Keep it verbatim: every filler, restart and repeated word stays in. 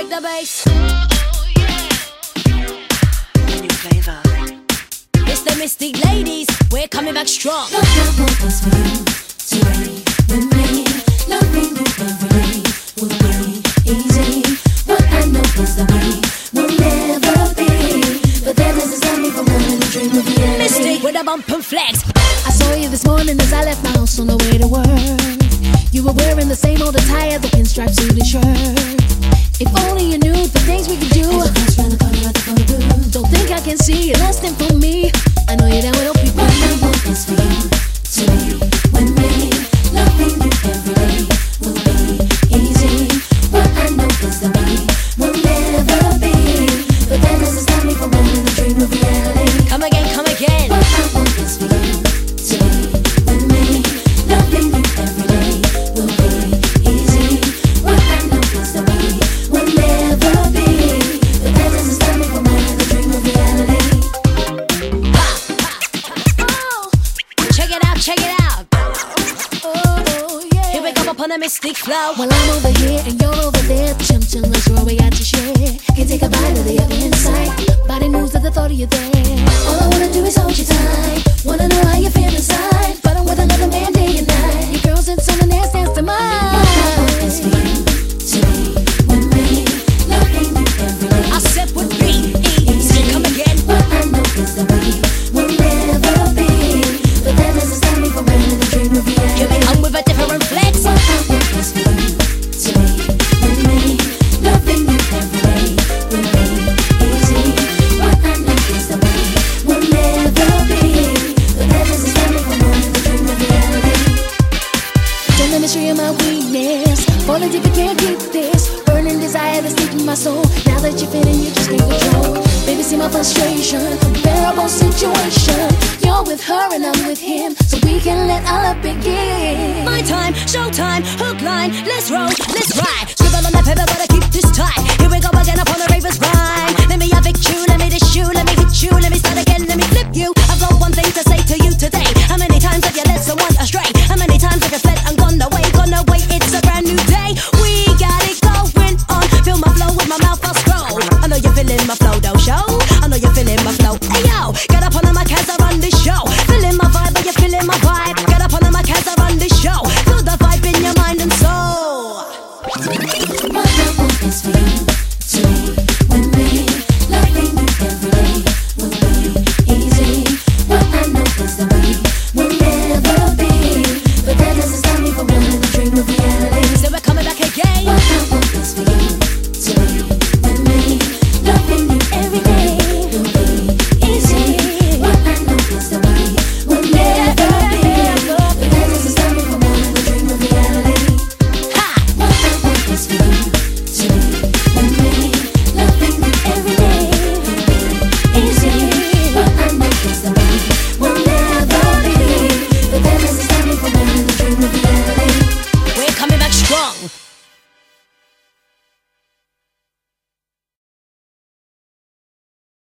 the bass. New flavor. It's the Mystic Ladies. We're coming back strong. Love that one was for you today with me. Loving you every day will be easy. What I know is the way will never be. But that doesn't stop me from wanting to dream of reality. Mystic with a bump and flex. I saw you this morning as I left my house on the way to work. You were wearing the same old attire, the pinstripe suit and shirt. If only you knew the things we could do. Don't think I can see you lasting for me. I know you down with help people. What I want is for you to be with me. Loving you every day will be easy. What I know is the way will never be. But that doesn't stop me from wanting to dream of reality. Come again, come again. What I want is for you to be with me. Loving you every day will be easy. What I know is the way will never be. But that doesn't stop me from wanting to dream of reality. Oh, check it out, check it out. Oh, yeah. Here we come upon a Mystic flow. Well, I'm over here and you're over there. Chum chum, let's roll, we got to share. Can take a bite of the other inside. Body moves at the thought of you there. All I wanna do is hold you tight. Wanna know how you feel inside. But I'm with another man day and night. Your girls and someone else dance to mine. What I want is for you to be with me. Loving you every day. I said would be easy. Come again. What I know is the way will never be. But that doesn't stop me from wanting to dream of reality. Here we come with a different flex. What I want is for you to be with me. Loving you every day will be easy. What I know is the way will never be. But that doesn't stop me from wanting to dream of reality. Don't let me show you my weakness. Falling deep, you can't keep this. Burning desire that's deep in my soul. Now that you're feeling, you just can't control. Baby, see my frustration. Unbearable situation. You're with her and I'm with him, so we can let our love begin. My time, showtime, hook line. Let's roll, let's ride. Scribble on the paper, gotta keep this tight.